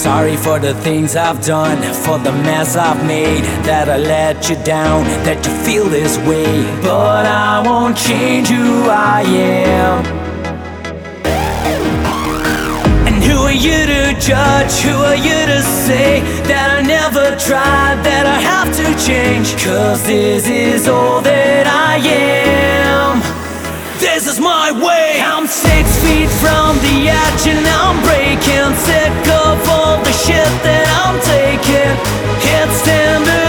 Sorry for the things I've done, for the mess I've made, that I let you down, that you feel this way. But I won't change who I am. And who are you to judge, who are you to say that I never tried, that I have to change? 'Cause this is all that I am. This is my way. I'm 6 feet from the edge and I'm breaking, sick of all the shit that I'm taking. It's time to